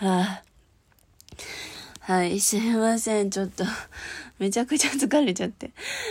ははい、すいません。ちょっと、めちゃくちゃ疲れちゃって。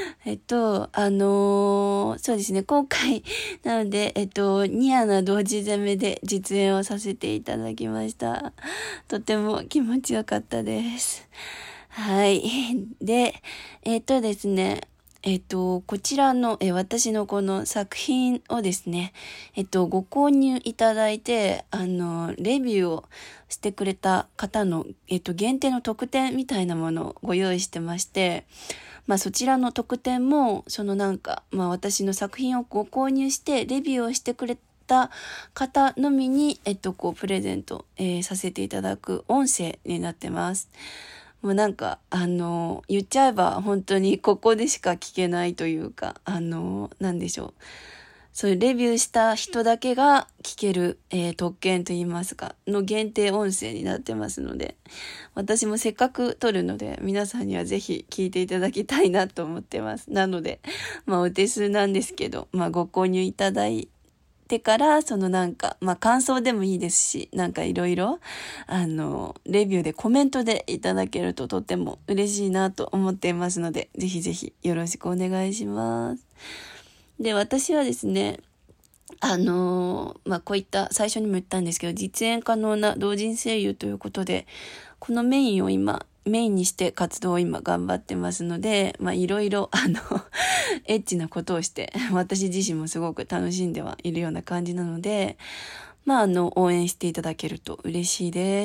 そうですね、今回、なので、ニアな同時攻めで実演をさせていただきました。とても気持ちよかったです。はい。で、ですね、こちらの、私のこの作品をですね、ご購入いただいて、レビューをしてくれた方の、限定の特典みたいなものをご用意してまして、そちらの特典も、私の作品をご購入して、レビューをしてくれた方のみに、プレゼント、させていただく音声になってます。もう言っちゃえば本当にここでしか聞けないというか、なんでしょう。そういうレビューした人だけが聞ける、特権といいますか、の限定音声になってますので、私もせっかく撮るので、皆さんにはぜひ聞いていただきたいなと思ってます。なので、お手数なんですけど、ご購入いただいてから、感想でもいいですし、いろいろ、レビューでコメントでいただけるととても嬉しいなと思っていますので、ぜひぜひよろしくお願いします。で、私はですね、こういった最初にも言ったんですけど、実演可能な同人声優ということで、このメインにして活動を今頑張ってますので、いろいろエッチなことをして、私自身もすごく楽しんではいるような感じなので、応援していただけると嬉しいです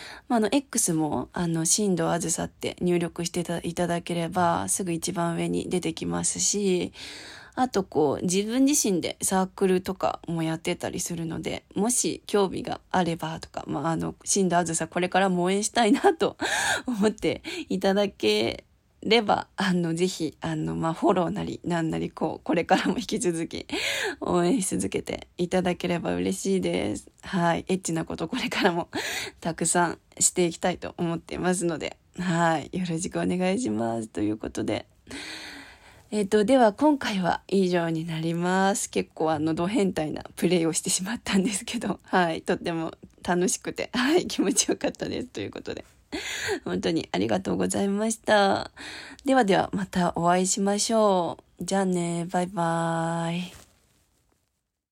。X も、新藤あずさって入力していただければ、すぐ一番上に出てきますし、あと自分自身でサークルとかもやってたりするので、もし興味があればとか、新藤あずさこれからも応援したいなと思っていただければ、ぜひ、フォローなり、なんなり、これからも引き続き、応援し続けていただければ嬉しいです。はい。エッチなことこれからも、たくさんしていきたいと思っていますので、はい。よろしくお願いします。ということで。では今回は以上になります。結構ド変態なプレイをしてしまったんですけど、はい。とっても楽しくて、はい。気持ちよかったです。ということで。本当にありがとうございました。ではまたお会いしましょう。じゃあね、バイバーイ。